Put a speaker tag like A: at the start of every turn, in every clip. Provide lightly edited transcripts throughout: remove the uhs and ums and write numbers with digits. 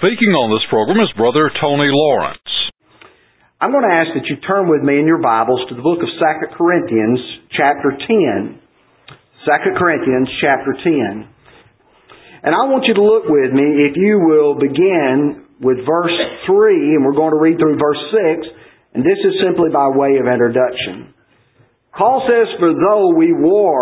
A: Speaking on this program is Brother Tony Lawrence.
B: I'm going to ask that you turn with me in your Bibles to the book of 2 Corinthians, chapter 10. 2 Corinthians, chapter 10. And I want you to look with me, if you will begin with verse 3, and we're going to read through verse 6, and this is simply by way of introduction. Paul says, "For though we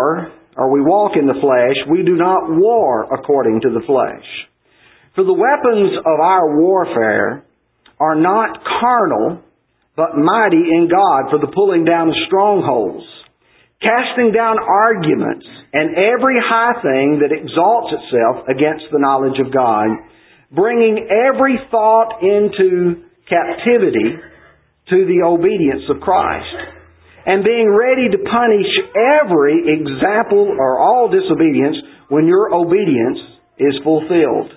B: walk in the flesh, we do not war according to the flesh. For the weapons of our warfare are not carnal, but mighty in God for the pulling down of strongholds, casting down arguments and every high thing that exalts itself against the knowledge of God, bringing every thought into captivity to the obedience of Christ, and being ready to punish every example or all disobedience when your obedience is fulfilled."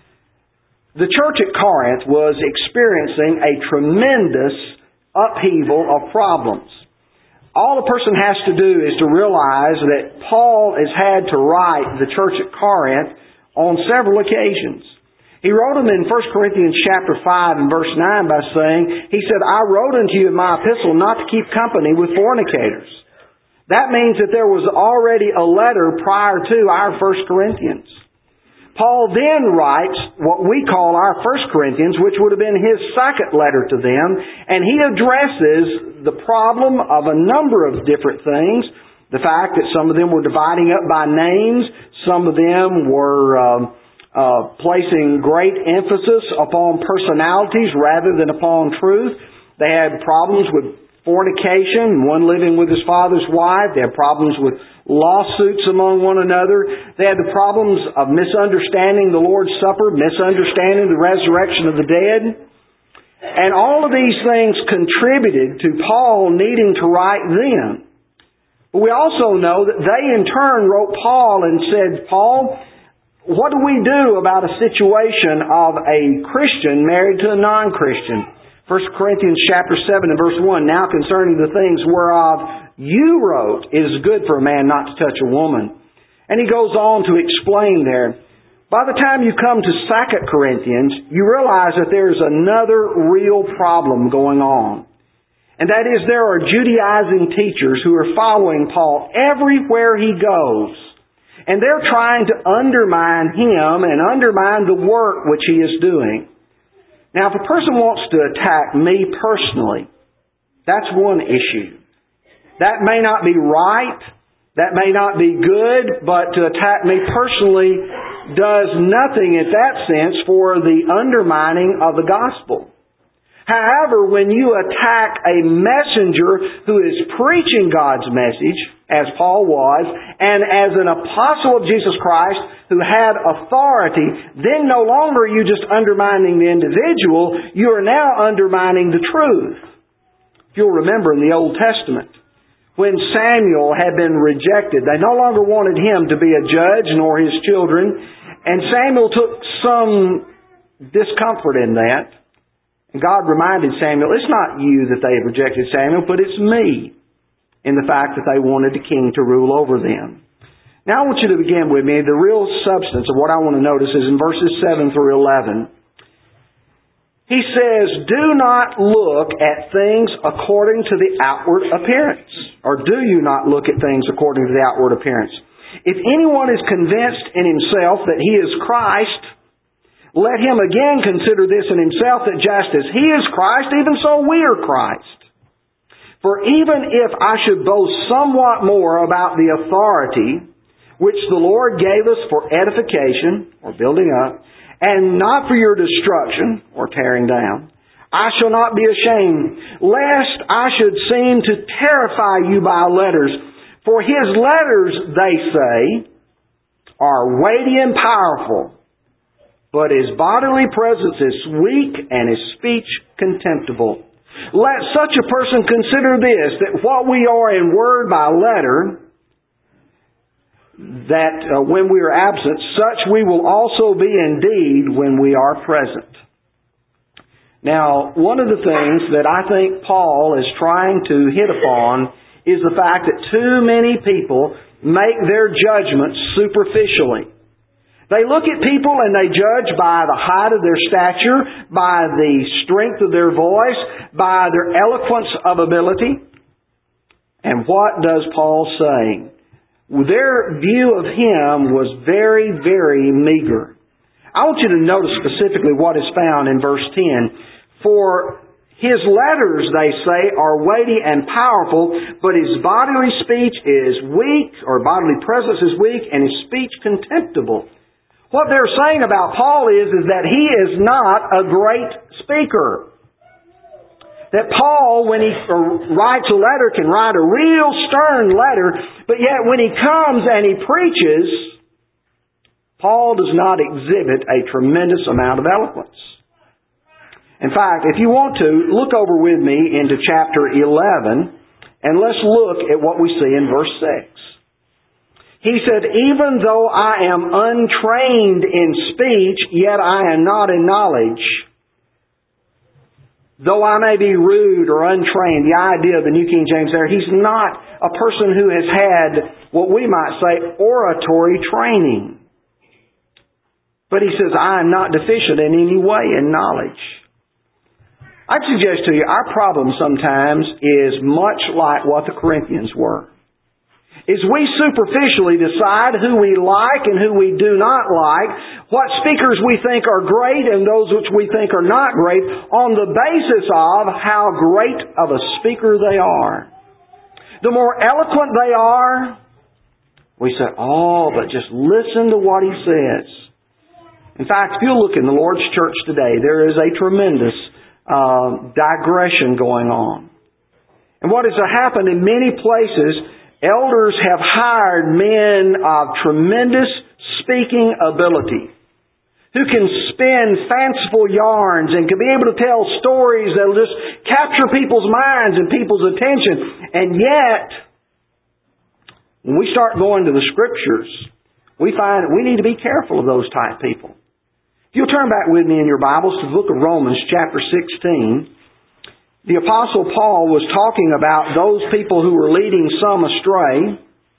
B: The church at Corinth was experiencing a tremendous upheaval of problems. All a person has to do is to realize that Paul has had to write the church at Corinth on several occasions. He wrote them in 1 Corinthians chapter 5 and verse 9 by saying, he said, "I wrote unto you in my epistle not to keep company with fornicators." That means that there was already a letter prior to our 1 Corinthians. Paul then writes what we call our 1 Corinthians, which would have been his second letter to them, and he addresses the problem of a number of different things. The fact that some of them were dividing up by names, some of them were placing great emphasis upon personalities rather than upon truth. They had problems with fornication, one living with his father's wife. They had problems with lawsuits among one another. They had the problems of misunderstanding the Lord's Supper, misunderstanding the resurrection of the dead. And all of these things contributed to Paul needing to write them. But we also know that they in turn wrote Paul and said, "Paul, what do we do about a situation of a Christian married to a non-Christian?" 1 Corinthians chapter 7 and verse 1, "Now concerning the things whereof you wrote, it is good for a man not to touch a woman." And he goes on to explain there. By the time you come to 2 Corinthians, you realize that there's another real problem going on. And that is there are Judaizing teachers who are following Paul everywhere he goes. And they're trying to undermine him and undermine the work which he is doing. Now, if a person wants to attack me personally, that's one issue. That may not be right, that may not be good, but to attack me personally does nothing in that sense for the undermining of the gospel. However, when you attack a messenger who is preaching God's message, as Paul was, and as an apostle of Jesus Christ who had authority, then no longer are you just undermining the individual, you are now undermining the truth. If you'll remember in the Old Testament, when Samuel had been rejected, they no longer wanted him to be a judge nor his children, and Samuel took some discomfort in that. And God reminded Samuel, it's not you that they have rejected, Samuel, but it's me, in the fact that they wanted a king to rule over them. Now I want you to begin with me. The real substance of what I want to notice is in verses 7 through 11. He says, "Do not look at things according to the outward appearance." Or do you not look at things according to the outward appearance? "If anyone is convinced in himself that he is Christ, let him again consider this in himself, that just as he is Christ, even so we are Christ. For even if I should boast somewhat more about the authority which the Lord gave us for edification," or building up, "and not for your destruction," or tearing down, "I shall not be ashamed, lest I should seem to terrify you by letters. For his letters," they say, "are weighty and powerful, but his bodily presence is weak and his speech contemptible. Let such a person consider this, that what we are in word by letter, that when we are absent, such we will also be indeed when we are present." Now, one of the things that I think Paul is trying to hit upon is the fact that too many people make their judgments superficially. They look at people and they judge by the height of their stature, by the strength of their voice, by their eloquence of ability. And what does Paul say? Their view of him was very, very meager. I want you to notice specifically what is found in verse 10. For his letters, they say, are weighty and powerful, but his bodily speech is weak, or bodily presence is weak, and his speech contemptible. What they're saying about Paul is that he is not a great speaker. That Paul, when he writes a letter, can write a real stern letter, but yet when he comes and he preaches, Paul does not exhibit a tremendous amount of eloquence. In fact, if you want to, look over with me into chapter 11, and let's look at what we see in verse 6. He said, even though I am untrained in speech, yet I am not in knowledge. Though I may be rude or untrained, the idea of the New King James there, he's not a person who has had what we might say oratory training. But he says, I am not deficient in any way in knowledge. I'd suggest to you, our problem sometimes is much like what the Corinthians were. Is we superficially decide who we like and who we do not like, what speakers we think are great and those which we think are not great, on the basis of how great of a speaker they are. The more eloquent they are, we say, oh, but just listen to what he says. In fact, if you look in the Lord's church today, there is a tremendous digression going on. And what has happened in many places, elders have hired men of tremendous speaking ability who can spin fanciful yarns and can be able to tell stories that will just capture people's minds and people's attention. And yet, when we start going to the Scriptures, we find that we need to be careful of those type people. If you'll turn back with me in your Bibles to the book of Romans, chapter 16, the Apostle Paul was talking about those people who were leading some astray.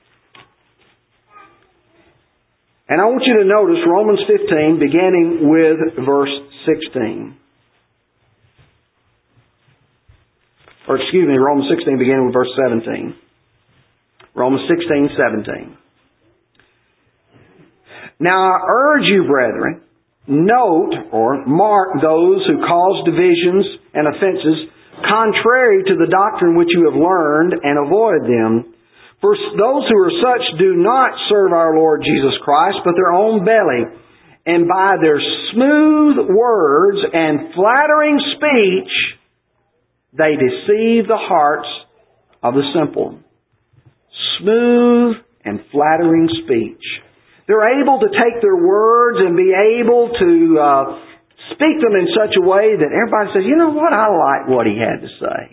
B: And I want you to notice Romans 15, beginning with verse 16. Romans 16, beginning with verse 17. Romans 16, 17. Now I urge you, brethren, note or mark those who cause divisions and offenses contrary to the doctrine which you have learned, and avoid them. For those who are such do not serve our Lord Jesus Christ, but their own belly, and by their smooth words and flattering speech, they deceive the hearts of the simple. Smooth and flattering speech. They're able to take their words and be able to speak them in such a way that everybody says, you know what, I like what he had to say.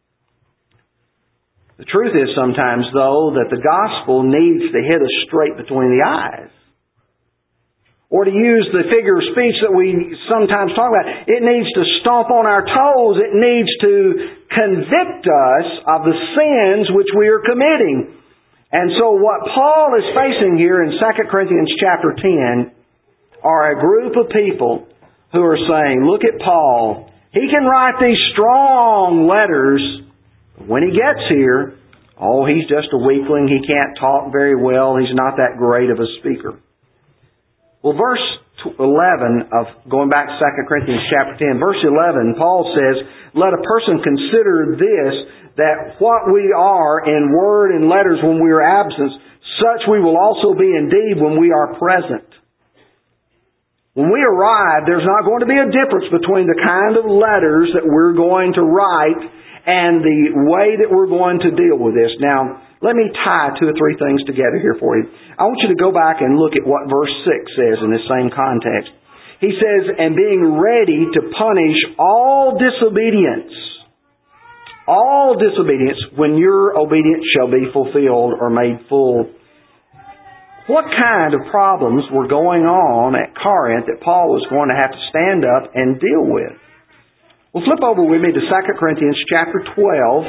B: The truth is sometimes, though, that the gospel needs to hit us straight between the eyes. Or to use the figure of speech that we sometimes talk about, it needs to stomp on our toes. It needs to convict us of the sins which we are committing. And so what Paul is facing here in 2 Corinthians chapter 10 are a group of people who are saying, look at Paul. He can write these strong letters. But when he gets here, he's just a weakling. He can't talk very well. He's not that great of a speaker. Well, verse 11 of going back to 2 Corinthians chapter 10, verse 11, Paul says, let a person consider this, that what we are in word and letters when we are absent, such we will also be indeed when we are present. When we arrive, there's not going to be a difference between the kind of letters that we're going to write and the way that we're going to deal with this. Now, let me tie 2 or 3 things together here for you. I want you to go back and look at what verse 6 says in this same context. He says, and being ready to punish all disobedience when your obedience shall be fulfilled or made full. What kind of problems were going on at Corinth that Paul was going to have to stand up and deal with? Well, flip over with me to 2 Corinthians chapter 12.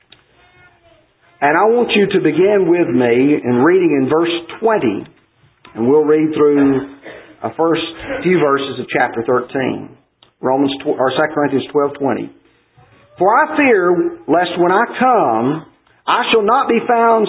B: And I want you to begin with me in reading in verse 20 And we'll read through the first few verses of chapter 13. 2 Corinthians 12:20. For I fear lest when I come, I shall not find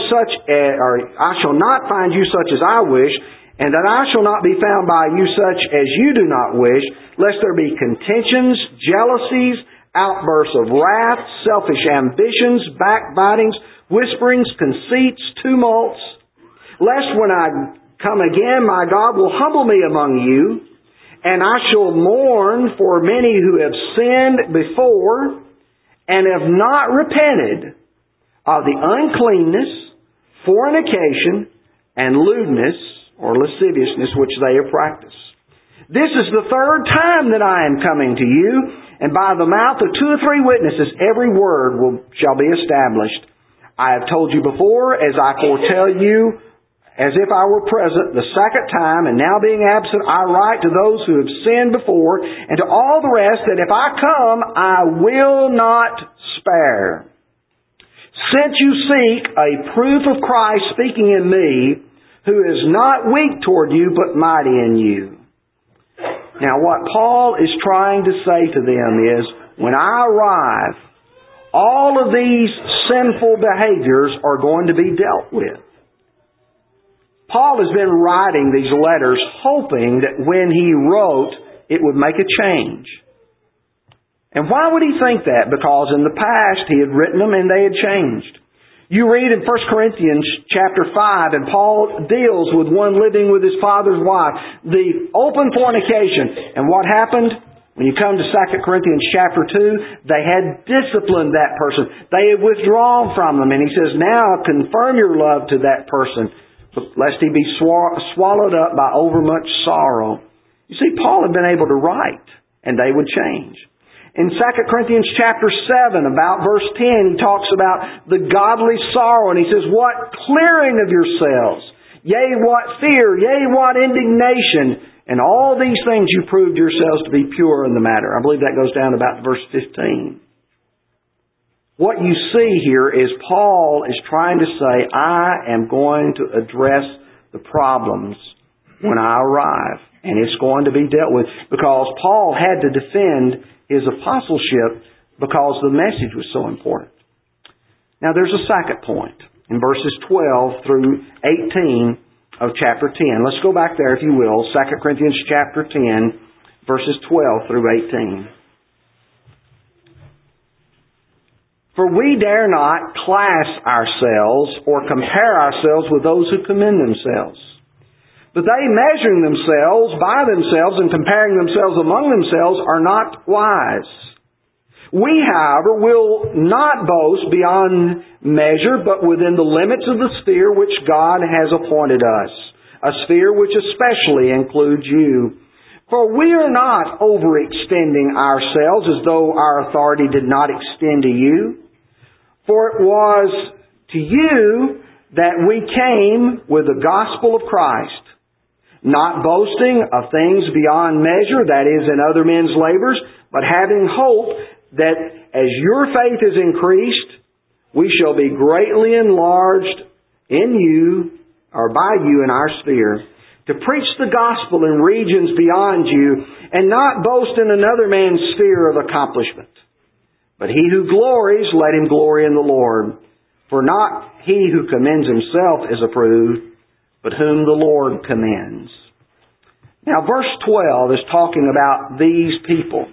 B: you such as I wish, and that I shall not be found by you such as you do not wish, lest there be contentions, jealousies, outbursts of wrath, selfish ambitions, backbitings, whisperings, conceits, tumults, lest when I come again, my God will humble me among you, and I shall mourn for many who have sinned before and have not repented of the uncleanness, fornication, and lewdness, or lasciviousness, which they have practiced. This is the third time that I am coming to you, and by the mouth of 2 or 3 witnesses every word shall be established. I have told you before, as I foretell you, as if I were present the second time, and now being absent, I write to those who have sinned before, and to all the rest, that if I come, I will not spare. Since you seek a proof of Christ speaking in me, who is not weak toward you, but mighty in you. Now what Paul is trying to say to them is, when I arrive, all of these sinful behaviors are going to be dealt with. Paul has been writing these letters hoping that when he wrote, it would make a change. And why would he think that? Because in the past he had written them and they had changed. You read in 1 Corinthians chapter 5, and Paul deals with one living with his father's wife, the open fornication. And what happened? When you come to 2 Corinthians chapter 2, they had disciplined that person. They had withdrawn from them. And he says, now confirm your love to that person, lest he be swallowed up by overmuch sorrow. You see, Paul had been able to write, and they would change. In 2 Corinthians chapter 7, about verse 10, he talks about the godly sorrow, and he says, what clearing of yourselves, yea, what fear, yea, what indignation, and all these things you proved yourselves to be pure in the matter. I believe that goes down about verse 15. What you see here is Paul is trying to say, I am going to address the problems when I arrive, and it's going to be dealt with, because Paul had to defend his apostleship because the message was so important. Now there's a second point in verses 12 through 18 of chapter 10. Let's go back there if you will. 2 Corinthians chapter 10 verses 12 through 18. For we dare not class ourselves or compare ourselves with those who commend themselves. But they, measuring themselves by themselves and comparing themselves among themselves, are not wise. We, however, will not boast beyond measure, but within the limits of the sphere which God has appointed us, a sphere which especially includes you. For we are not overextending ourselves as though our authority did not extend to you. For it was to you that we came with the gospel of Christ, not boasting of things beyond measure, that is, in other men's labors, but having hope that as your faith is increased, we shall be greatly enlarged in you, or by you in our sphere, to preach the gospel in regions beyond you, and not boast in another man's sphere of accomplishment. But he who glories, let him glory in the Lord. For not he who commends himself is approved, but whom the Lord commends. Now verse 12 is talking about these people.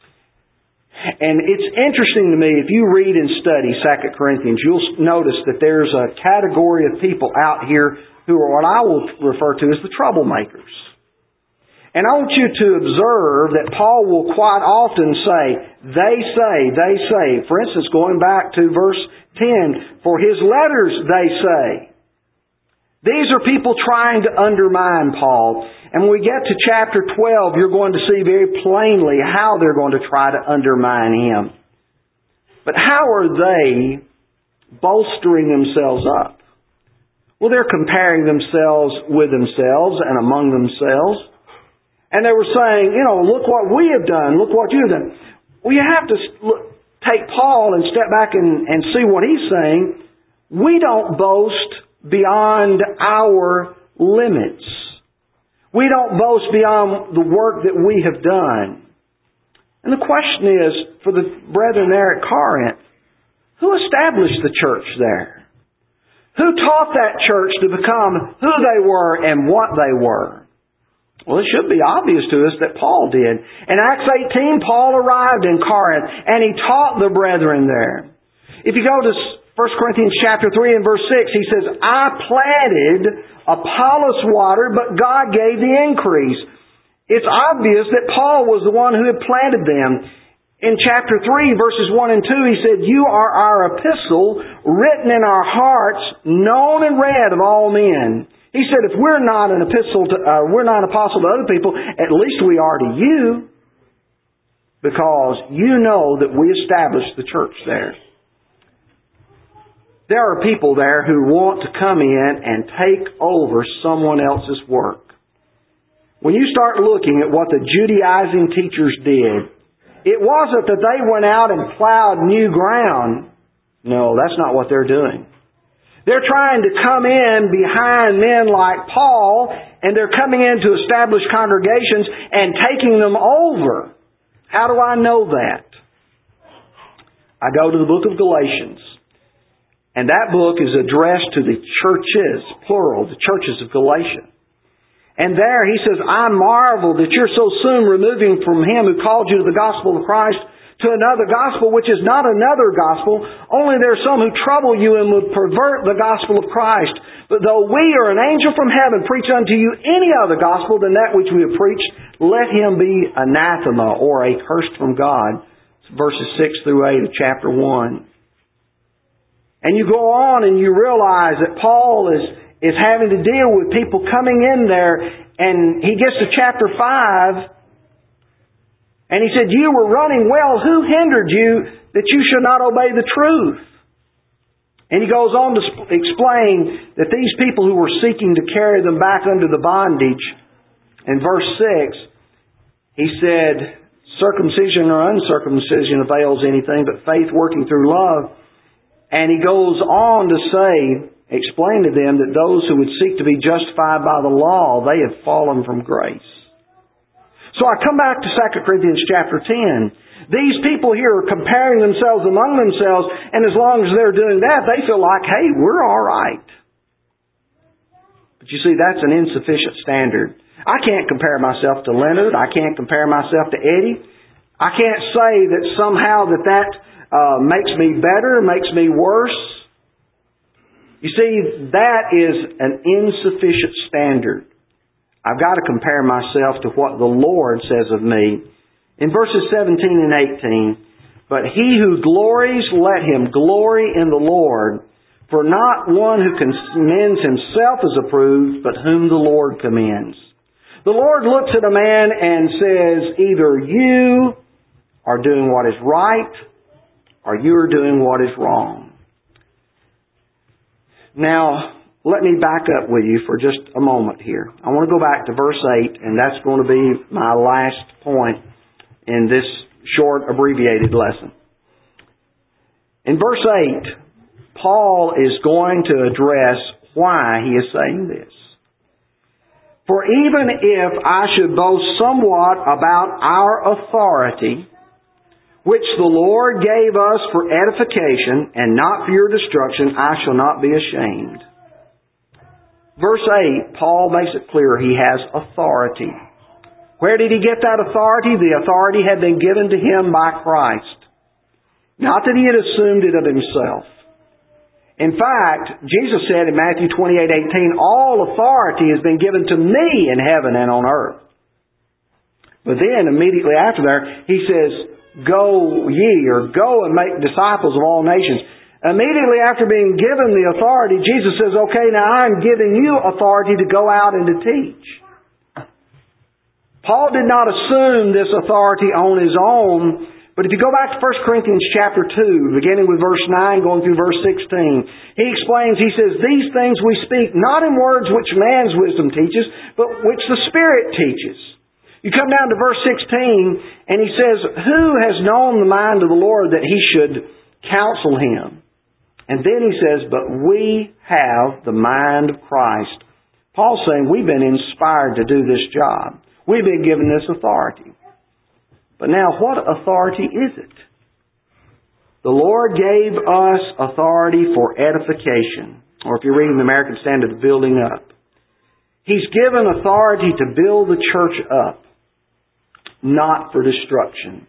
B: And it's interesting to me, if you read and study 2 Corinthians, you'll notice that there's a category of people out here who are what I will refer to as the troublemakers. And I want you to observe that Paul will quite often say, they say. For instance, going back to verse 10, for his letters they say. These are people trying to undermine Paul. And when we get to chapter 12, you're going to see very plainly how they're going to try to undermine him. But how are they bolstering themselves up? Well, they're comparing themselves with themselves and among themselves. And they were saying, look what we have done. Look what you have done. Well, you have to take Paul and step back and see what he's saying. We don't boast beyond our limits. We don't boast beyond the work that we have done. And the question is, for the brethren there at Corinth, who established the church there? Who taught that church to become who they were and what they were? Well, it should be obvious to us that Paul did. In Acts 18, Paul arrived in Corinth and he taught the brethren there. If you go to 1 Corinthians chapter 3 and verse 6, he says, I planted, Apollos watered, but God gave the increase. It's obvious that Paul was the one who had planted them. In chapter 3, verses 1 and 2, he said, You are our epistle, written in our hearts, known and read of all men. He said, if we're not an apostle to other people, at least we are to you, because you know that we established the church there. There are people there who want to come in and take over someone else's work. When you start looking at what the Judaizing teachers did, it wasn't that they went out and plowed new ground. No, that's not what they're doing. They're trying to come in behind men like Paul, and they're coming in to establish congregations and taking them over. How do I know that? I go to the book of Galatians, and that book is addressed to the churches, plural, the churches of Galatia. And there he says, I marvel that you're so soon removing from him who called you to the gospel of Christ to another gospel, which is not another gospel. Only there are some who trouble you and would pervert the gospel of Christ. But though we or an angel from heaven preach unto you any other gospel than that which we have preached, let him be anathema or accursed from God. It's verses 6 through 8 of chapter 1. And you go on and you realize that Paul is having to deal with people coming in there, and he gets to chapter 5, and he said, You were running well. Who hindered you that you should not obey the truth? And he goes on to explain that these people who were seeking to carry them back under the bondage, in verse 6, he said, Circumcision or uncircumcision avails anything, but faith working through love. And he goes on to say, explain to them that those who would seek to be justified by the law, they have fallen from grace. So I come back to 2 Corinthians chapter 10. These people here are comparing themselves among themselves, and as long as they're doing that, they feel like, hey, we're all right. But you see, that's an insufficient standard. I can't compare myself to Leonard. I can't compare myself to Eddie. I can't say that somehow that makes me better, makes me worse. You see, that is an insufficient standard. I've got to compare myself to what the Lord says of me. In verses 17 and 18, But he who glories, let him glory in the Lord. For not one who commends himself is approved, but whom the Lord commends. The Lord looks at a man and says, either you are doing what is right, or you are doing what is wrong. Now, let me back up with you for just a moment here. I want to go back to verse 8, and that's going to be my last point in this short, abbreviated lesson. In verse 8, Paul is going to address why he is saying this. For even if I should boast somewhat about our authority, which the Lord gave us for edification and not for your destruction, I shall not be ashamed. Verse 8, Paul makes it clear he has authority. Where did he get that authority? The authority had been given to him by Christ. Not that he had assumed it of himself. In fact, Jesus said in Matthew 28:18, all authority has been given to me in heaven and on earth. But then, immediately after there, he says, Go ye, or go and make disciples of all nations. Immediately after being given the authority, Jesus says, okay, now I'm giving you authority to go out and to teach. Paul did not assume this authority on his own, but if you go back to 1 Corinthians chapter 2, beginning with verse 9, going through verse 16, he explains, he says, these things we speak not in words which man's wisdom teaches, but which the Spirit teaches. You come down to verse 16, and he says, who has known the mind of the Lord that he should counsel him? And then he says, but we have the mind of Christ. Paul's saying we've been inspired to do this job. We've been given this authority. But now, what authority is it? The Lord gave us authority for edification. Or if you're reading the American Standard, building up. He's given authority to build the church up, not for destruction.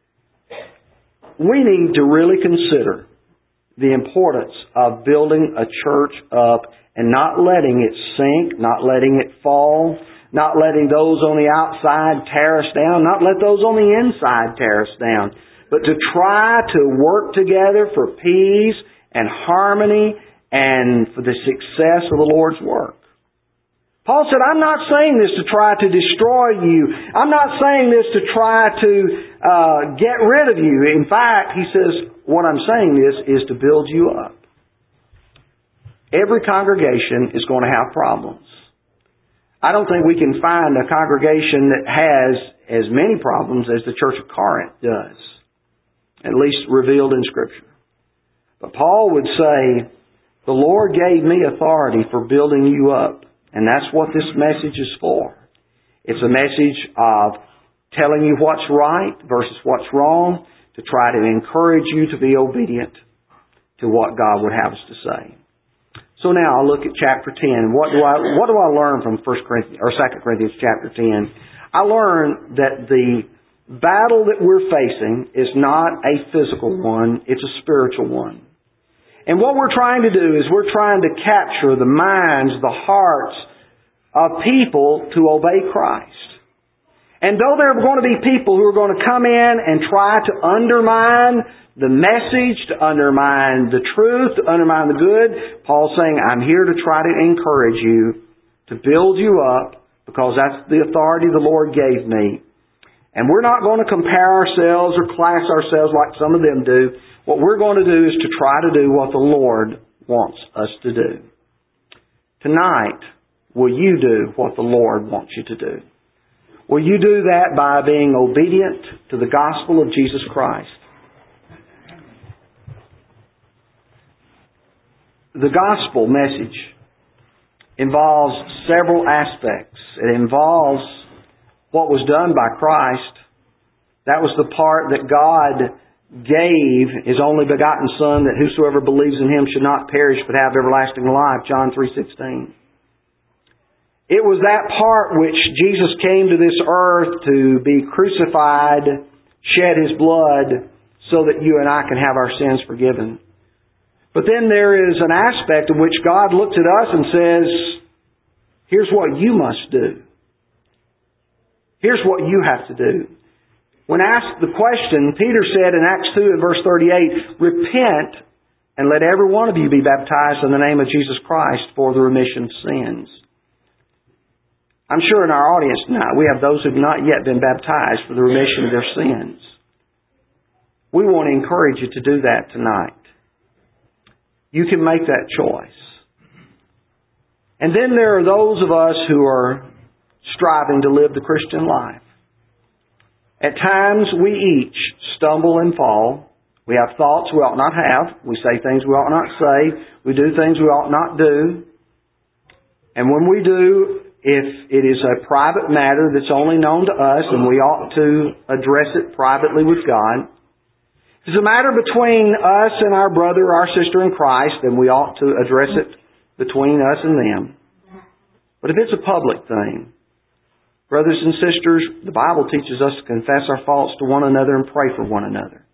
B: We need to really consider the importance of building a church up and not letting it sink, not letting it fall, not letting those on the outside tear us down, not let those on the inside tear us down, but to try to work together for peace and harmony and for the success of the Lord's work. Paul said, I'm not saying this to try to destroy you. I'm not saying this to try to get rid of you. In fact, he says, what I'm saying is to build you up. Every congregation is going to have problems. I don't think we can find a congregation that has as many problems as the Church of Corinth does, at least revealed in Scripture. But Paul would say, the Lord gave me authority for building you up. And that's what this message is for. It's a message of telling you what's right versus what's wrong, to try to encourage you to be obedient to what God would have us to say. So now I'll look at chapter 10. What do I learn from 2 Corinthians chapter 10? I learned that the battle that we're facing is not a physical one, it's a spiritual one. And what we're trying to do is we're trying to capture the minds, the hearts of people to obey Christ. And though there are going to be people who are going to come in and try to undermine the message, to undermine the truth, to undermine the good, Paul's saying, I'm here to try to encourage you, to build you up, because that's the authority the Lord gave me. And we're not going to compare ourselves or class ourselves like some of them do. What we're going to do is to try to do what the Lord wants us to do. Tonight, will you do what the Lord wants you to do? Will you do that by being obedient to the gospel of Jesus Christ? The gospel message involves several aspects. It involves what was done by Christ. That was the part that God gave His only begotten Son, that whosoever believes in Him should not perish but have everlasting life, John 3:16. It was that part which Jesus came to this earth to be crucified, shed His blood, so that you and I can have our sins forgiven. But then there is an aspect in which God looks at us and says, here's what you must do. Here's what you have to do. When asked the question, Peter said in Acts 2 and verse 38, repent and let every one of you be baptized in the name of Jesus Christ for the remission of sins. I'm sure in our audience tonight we have those who have not yet been baptized for the remission of their sins. We want to encourage you to do that tonight. You can make that choice. And then there are those of us who are striving to live the Christian life. At times we each stumble and fall. We have thoughts we ought not have. We say things we ought not say. We do things we ought not do. And when we do, if it is a private matter that's only known to us, and we ought to address it privately with God. If it's a matter between us and our brother or our sister in Christ, then we ought to address it between us and them. But if it's a public thing, brothers and sisters, the Bible teaches us to confess our faults to one another and pray for one another.